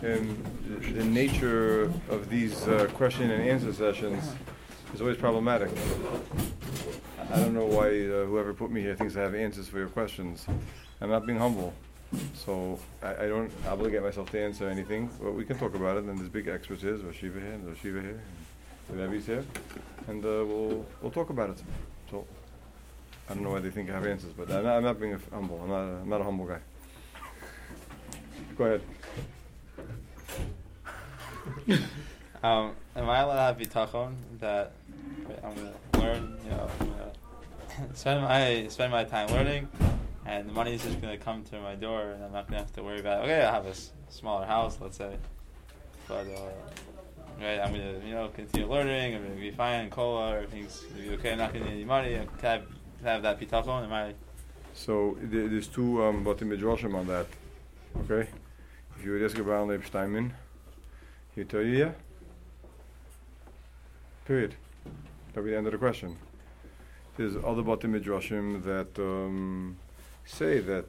the nature of these question and answer sessions is always problematic. I don't know why whoever put me here thinks I have answers for your questions. I'm not being humble, so I don't obligate myself to answer anything. But we can talk about it, and there's big experts here. There's Shiva here, and there's Shiva here, and the Rebbe's here, and we'll talk about it. So I don't know why they think I have answers, but I'm not being humble. I'm not a humble guy. Go ahead. Am I allowed to have bitachon that I'm going to learn, I'm going to spend my time learning, and the money is just going to come to my door, and I'm not going to have to worry about, okay, I have a smaller house, let's say, but I'm going to, continue learning, I'm going to be fine, cola, everything's going to be okay, I'm not going to need any money, can I have that bitachon? So there's two batim midrashim on that, okay? If you would ask about Leib Steinman, he'll tell you, yeah. Period. That'll be the end of the question. There's other batim midrashim that say that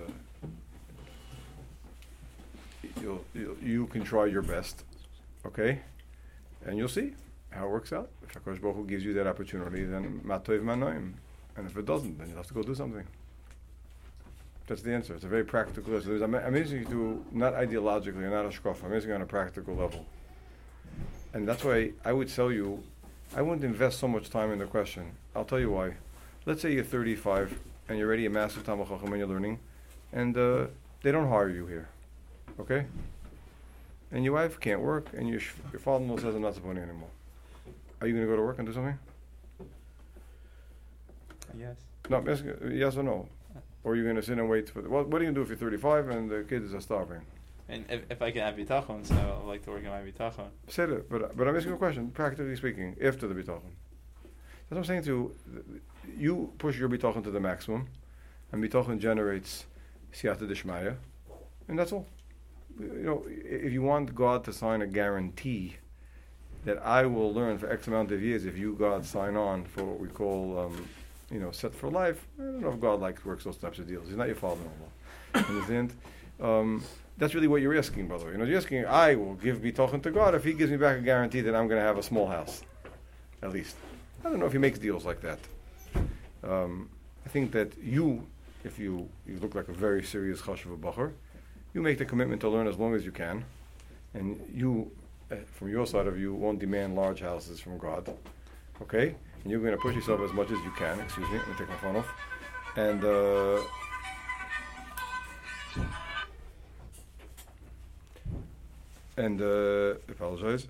you can try your best, okay, and you'll see how it works out. If HaKadosh Baruch Hu gives you that opportunity, then matov manoim, and if it doesn't, then you'll have to go do something. That's the answer. It's a very practical answer. I'm asking you to, not ideologically, or not a shkof, I'm asking you on a practical level. And that's why I would tell you, I wouldn't invest so much time in the question. I'll tell you why. Let's say you're 35 and you're already a master Talmid Chacham and you're learning, and they don't hire you here, okay? And your wife can't work, and your father-in-law says I'm not supporting you anymore. Are you going to go to work and do something? Yes. No, I'm asking, yes or no? Or are you going to sit and wait for what are you going to do if you're 35 and the kids are starving? And if I can have bitachon, so I'd like to work on my bitachon. Say that, but I'm asking you a question, practically speaking, after the bitachon. That's what I'm saying to you. You push your bitachon to the maximum, and bitachon generates siyata d'shmaya, and that's all. If you want God to sign a guarantee that I will learn for X amount of years, if you, God, sign on for what we call, set for life, I don't know if God works those types of deals. He's not your father-in-law. Understand? That's really what you're asking, by the way. You're asking, I will give bitachon to God if He gives me back a guarantee that I'm going to have a small house, at least. I don't know if He makes deals like that. I think that if you look like a very serious chashuv bacher, you make the commitment to learn as long as you can, and you, from your side of you, won't demand large houses from God, okay? And you're going to push yourself as much as you can. Excuse me, let me take my phone off. And apologize.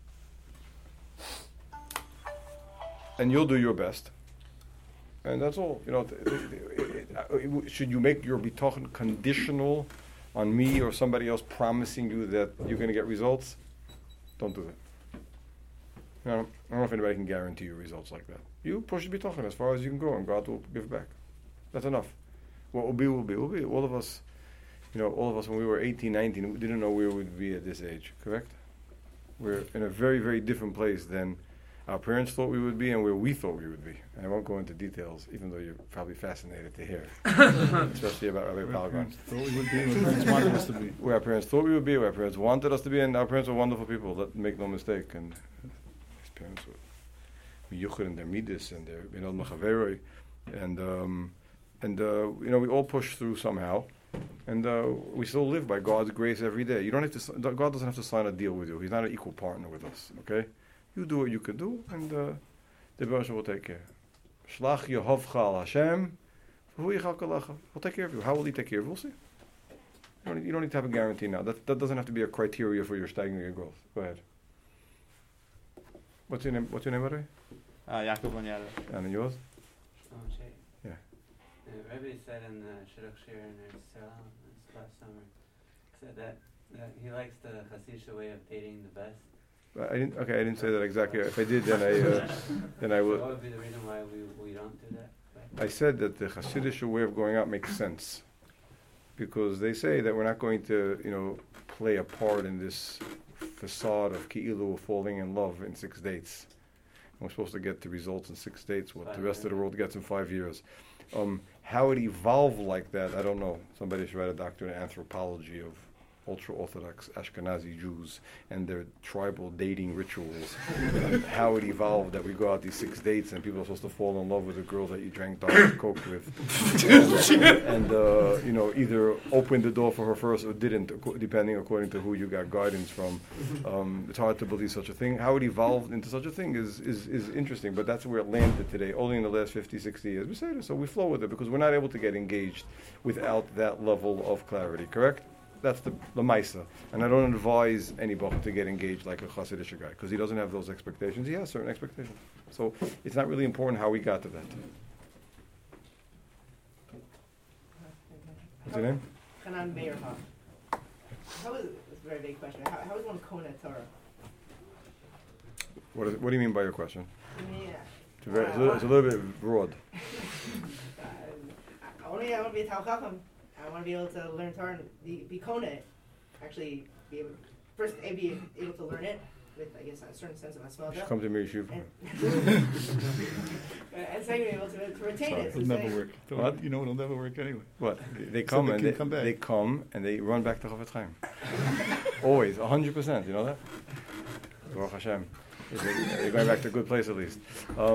And you'll do your best. And that's all. Should you make your bitachon conditional on me or somebody else promising you that you're going to get results? Don't do that. I don't know if anybody can guarantee you results like that. You push the bitachon as far as you can go, and God will give back. That's enough. What will be, will be. Will be. All of us when we were 18, 19, we didn't know where we'd be at this age, correct? We're in a very, very different place than our parents thought we would be and where we thought we would be. And I won't go into details, even though you're probably fascinated to hear, especially about Rabbi Palgon. Thought we would be where parents wanted us to be. Where our parents thought we would be, where our parents wanted us to be, and our parents were wonderful people. Make no mistake. And his parents were miyuchad in their midas and their benod mechaveroi, and we all push through somehow. And we still live by God's grace every day. You don't have to. God doesn't have to sign a deal with you. He's not an equal partner with us. Okay, you do what you can do, and the Baruch will take care. Shlach Yehovcha al Hashem, v'hu yichal kalecha. He'll take care of you. How will He take care of you? We'll see. You don't need to have a guarantee now. That doesn't have to be a criteria for your staggering growth. Go ahead. What's your name, buddy? Yaakov Lanyada. And yours? Yeah. The Rebbe said in the Shidduch Shir in Eretz Yisrael this last summer, said that he likes the Hasidic way of dating the best. I didn't say that exactly. If I did, then I would. What would be the reason why we don't do that? Right? I said that the Hasidic way of going out makes sense, because they say that we're not going to, play a part in this facade of Ki'ilu falling in love in 6 dates. And we're supposed to get the results in 6 dates, what the rest of the world gets in 5 years. How it evolved like that, I don't know. Somebody should write a doctorate in anthropology of ultra-Orthodox Ashkenazi Jews and their tribal dating rituals, and how it evolved that we go out these 6 dates and people are supposed to fall in love with a girl that you drank Diet Coke with, and either opened the door for her first or didn't, depending according to who you got guidance from. It's hard to believe such a thing. How it evolved into such a thing is interesting, but that's where it landed today, only in the last 50, 60 years. We say this, so we flow with it because we're not able to get engaged without that level of clarity, correct? That's the Maisa. And I don't advise anybody to get engaged like a Hasidic guy because he doesn't have those expectations. He has certain expectations. So it's not really important how we got to that. What's your name? Hanan Meirha. It's a very big question. How is one Kona Torah? What do you mean by your question? Yeah. It's a little bit broad. I want to be a Tal Chacham. I want to be able to learn Torah and be Kona. Actually, be able to learn it with, I guess, a certain sense of You should Asmada. come to Mir Yeshiva. And second, be able to retain it. It'll never work. What? You know it'll never work anyway. What? They come and they come and they run back to Chafetz Chaim. Always, 100%. You know that? Baruch Hashem. They're going back to a good place at least.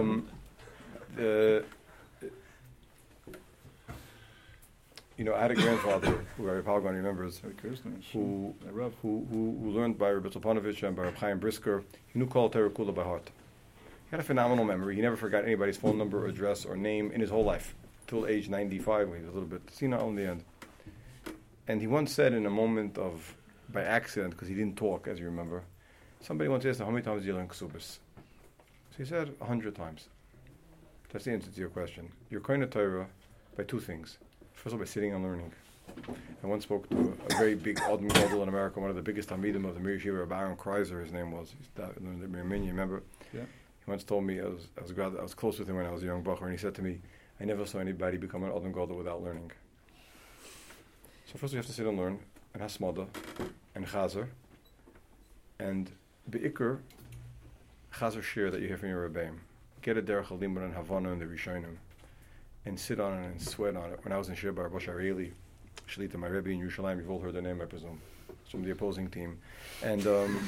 I had a grandfather who Rabbi Palgon remembers, who learned by Rabbi Tzolpanovich and by Rabbi Chaim Brisker. He knew Kol Torah Kula by heart. He had a phenomenal memory. He never forgot anybody's phone number, address, or name in his whole life, till age 95 when he was a little bit senile in the end. And he once said in a moment of, by accident, because he didn't talk, as you remember, somebody once asked him, how many times did you learn Ksubis? So he said, 100 times. That's the answer to your question. You're Kohen Torah by 2 things. First of all, by sitting and learning. I once spoke to a very big Adam Gadol in America, one of the biggest Talmidim of the Mir Yeshiva, Rabbi Aaron Kreiser, his name was. He's learned at Mir Minyan, remember? Yeah. He once told me, I was close with him when I was a young bacher, and he said to me, I never saw anybody become an Adam Gadol without learning. So first you have to sit and learn, and Hasmada, and Chazer, and Be'ikr, Chazer Shir that you hear from your Rebbeim. Get a Derech HaLimud and Havana and the Rishonim, and sit on it and sweat on it. When I was in Shir Bar Rosh Areli, Shalita, my Rebbe in Yerushalayim, you've all heard their name, I presume. It's from the opposing team. And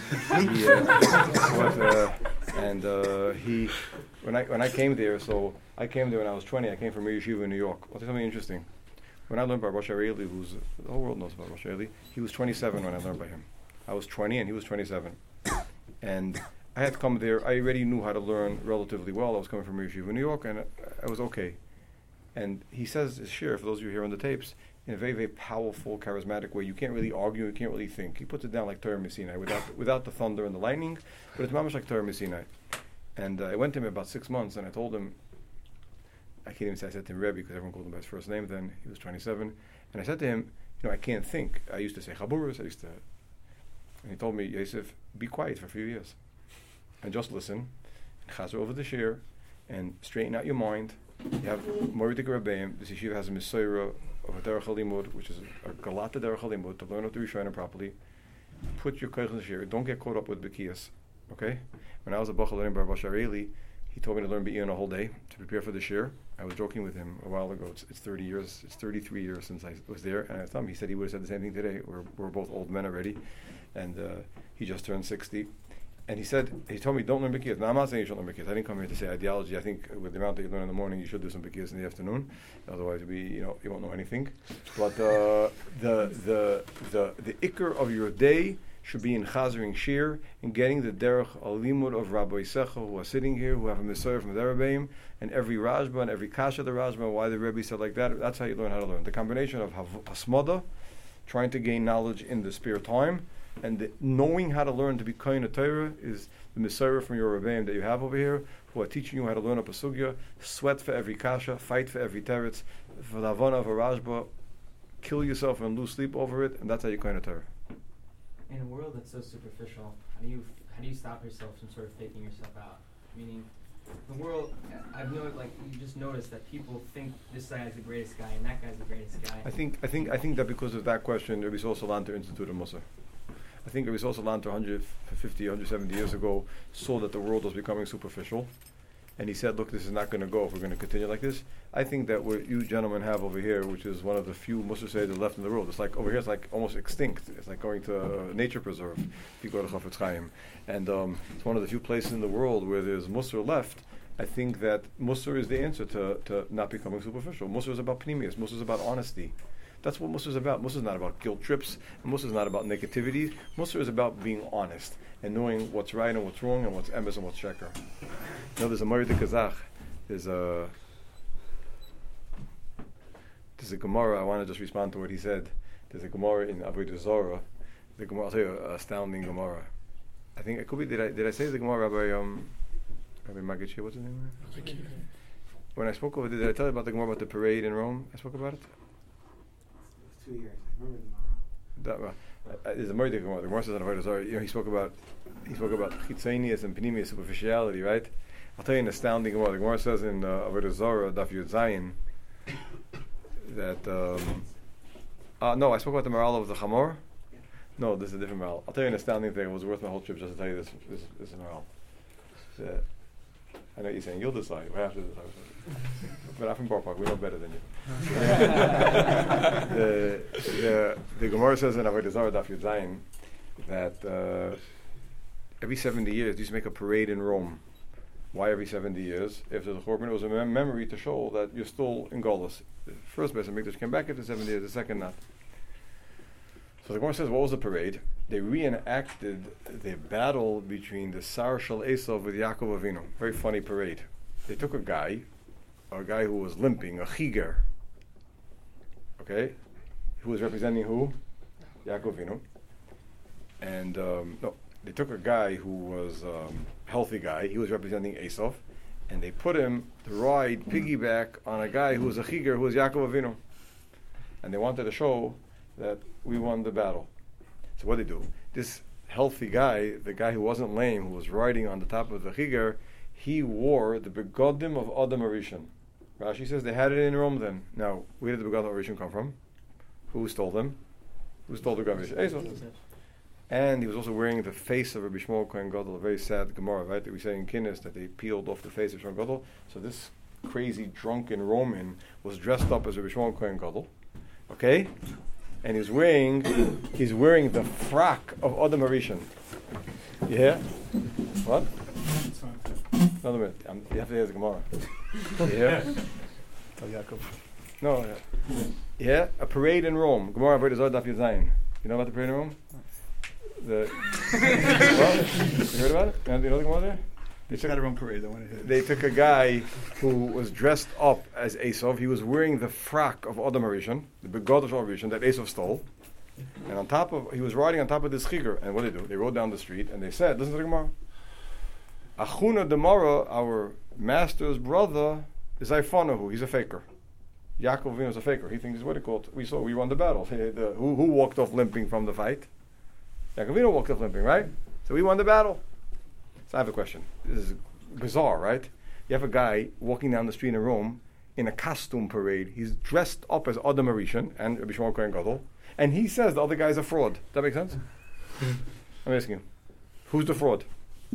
when I came there, so I came there when I was 20, I came from Mir Yeshiva in New York. I'll tell you something interesting. When I learned by Rosh Areli, the whole world knows about Rosh Areli, he was 27 when I learned by him. I was 20 and he was 27. And I had come there, I already knew how to learn relatively well. I was coming from Mir Yeshiva in New York and I was okay. And he says his shir, for those of you here on the tapes, in a very, very powerful, charismatic way. You can't really argue, you can't really think. He puts it down like Torah Messinai, without the thunder and the lightning, but it's mamash like Torah Messinai. And I went to him about 6 months, and I told him, I can't even say I said to him Rebbe, because everyone called him by his first name then. He was 27. And I said to him, I can't think. I used to say Chaburas, and he told me, Yosef, be quiet for a few years. And just listen, chazer over the shir, and straighten out your mind. You have Moridik Rebbeim. This yeshiva has a Mesorah of a Derech HaLimud, which is a Galata Derech HaLimud, to learn of the Rishonim properly. Put your koich in the shir. Don't get caught up with Bekiyas. Okay? When I was a Bachar learning by Rosh Areli, he told me to learn Be'iyun a whole day to prepare for the shir. I was joking with him a while ago. It's 30 years. It's 33 years since I was there. And I told him, he said he would have said the same thing today. We're both old men already. And he just turned 60. And he told me, don't learn Bekiyas. Now, I'm not saying you should learn Bekiyas. I didn't come here to say ideology. I think with the amount that you learn in the morning, you should do some Bekiyas in the afternoon. Otherwise, you won't know anything. But the ikr of your day should be in chazering shir, in getting the derech alimud of Rabbi Yisecha, who are sitting here, who have a Mesorah from the Rebbeim, and every Rashba and every Kasha of the Rashba, why the Rebbe said like that. That's how you learn how to learn. The combination of hasmada, trying to gain knowledge in the spare time, and knowing how to learn to be Kohen Torah is the Mesorah from your Rebbeim that you have over here, who are teaching you how to learn a pasugya, sweat for every kasha, fight for every teretz, for the havana of a rashba, kill yourself and lose sleep over it, and that's how you Kohen Torah. In a world that's so superficial, how do you stop yourself from sort of faking yourself out? Meaning, the world, you just noticed that people think this guy is the greatest guy and that guy's the greatest guy. I think that because of that question, Rabbi Sol Salanter instituted Mussar. I think Rabbi Sol Salanter 150, 170 years ago saw that the world was becoming superficial, and he said, look, this is not going to go if we're going to continue like this. I think that what you gentlemen have over here, which is one of the few Musar Seder left in the world, it's like over here, it's like almost extinct. It's like going to a nature preserve if you go to Chafetz Chaim. And it's one of the few places in the world where there's Musar left. I think that Musar is the answer to not becoming superficial. Musar is about pnimius. Musar is about honesty. That's what Musar is about. Musar is not about guilt trips. Musar is not about negativity. Musar is about being honest and knowing what's right and what's wrong and what's emes and what's sheker. You know, there's a Mari de Kazakh. There's a Gemara. I want to just respond to what he said. There's a Gemara in Avodah Zarah. The Gemara, I'll tell you, an astounding Gemara. I think it could be. Did I say the Gemara, Rabbi Magid? What's his name? When I spoke over, did I tell you about the Gemara about the parade in Rome? I spoke about it. 2 years. I remember tomorrow. There's a Gemara. The Gemara says in Avodah Zarah. You know, he spoke about chitzonius and pnimius, superficiality, right? I'll tell you an astounding Gemara. The Gemara says in Avodah Zarah, Daf Yud Zayin, that no, I spoke about the moral of the Chamor. No, this is a different moral. I'll tell you an astounding thing. It was worth my whole trip just to tell you this moral. I know you're saying you'll decide. We have to decide. But I'm from Borough Park. We know better than you. The Gemara says in Avodah Zarah Daf Yud Zayin that every 70 years they used to make a parade in Rome. Why every 70 years? After the Churban, it was a memory to show that you're still in Golus. The first Beis HaMikdash came back after 70 years, the second not. So the Gemara says, what was the parade? They reenacted the battle between the Sar Shel Esav with Yaakov Avinu. Very funny parade. They took a guy who was limping, a chiger, okay, who was representing who? Yaakov Avinu. And they took a guy who was a healthy guy. He was representing Esav, and they put him to ride piggyback on a guy who was a chiger, who was Yaakov Avinu. And they wanted to show that we won the battle. So what did they do? This healthy guy, the guy who wasn't lame, who was riding on the top of the chiger, he wore the begodim of Adam Arishon. Rashi says they had it in Rome then. Now, where did the begodim of Arishon come from? Who stole them? Who stole the begodim of Arishon? And he was also wearing the face of Rabbi Shmuel Kohen Gadol, a very sad Gemara, right? That we say in Kinnis that they peeled off the face of Shmuel Gadol. So this crazy drunken Roman was dressed up as Rabbi Shmuel Kohen Gadol, okay? And he's wearing the frock of Adam Arishon. You hear? What? Another minute. You have to hear the Gemara. You hear? No. Yeah, a parade in Rome. Gemara Avodah Zarah Daf Yud Zayin. You know about the parade in Rome? What? You heard about it? You know the Gemara there? They had their own parade. I want to hear. They took a guy who was dressed up as Esav. He was wearing the frock of Adam Arishon, the begod of Arishon that Esav stole. And he was riding on top of this chiger. And what did they do? They rode down the street and they said, listen to the Gemara. Achuna Demara, our master's brother, is Ifanahu. He's a faker. Yaakov Avinu is a faker. He thinks, what it called? We won the battle. Who walked off limping from the fight? Yaakov Avinu walked off limping, right? So we won the battle. So I have a question. This is bizarre, right? You have a guy walking down the street in Rome in a costume parade. He's dressed up as Adam Arishon and Rabbi Shmuel Kohen Gadol, and he says the other guy's a fraud. Does that make sense? I'm asking you. Who's the fraud?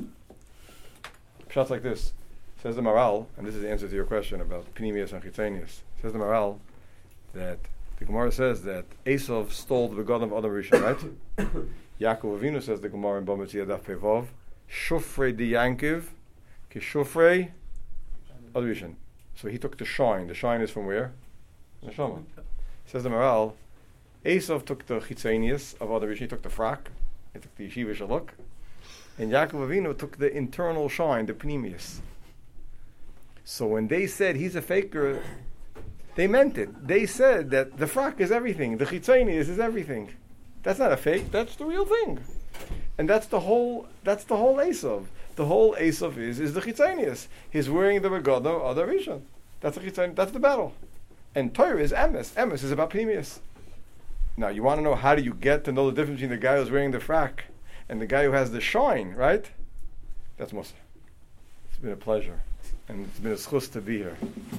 Shots like this. Says the Maral, and this is the answer to your question about Pnimius and Chitzonius. Says the Maral that the Gemara says that Esav stole the begodim of Adam Arishon, right? Yaakov Avinu, says the Gemara in Bamutzi Adaf Pevov, Shufrei di Yankiv, ki Shufrei Adam Arishon. So he took the shine. The shine is from where? Neshama. Says the Maral, Esav took the Chitzonius of Adam Arishon. He took the frock. He took the yeshivish look. And Yaakov Avinu took the internal shine, the Pnimius. So when they said he's a faker, they meant it. They said that the frock is everything. The Chitzonius is everything. That's not a fake. That's the real thing. And that's the whole Esav. The whole Esav is the Chitzonius. He's wearing the Begodah of the Rishon. That's the Chitzonius. That's the battle. And Torah is emes. Emes is about Pnimius. Now, you want to know how do you get to know the difference between the guy who's wearing the frock and the guy who has the shine, right? That's Musa. It's been a pleasure. And it's been a schus to be here.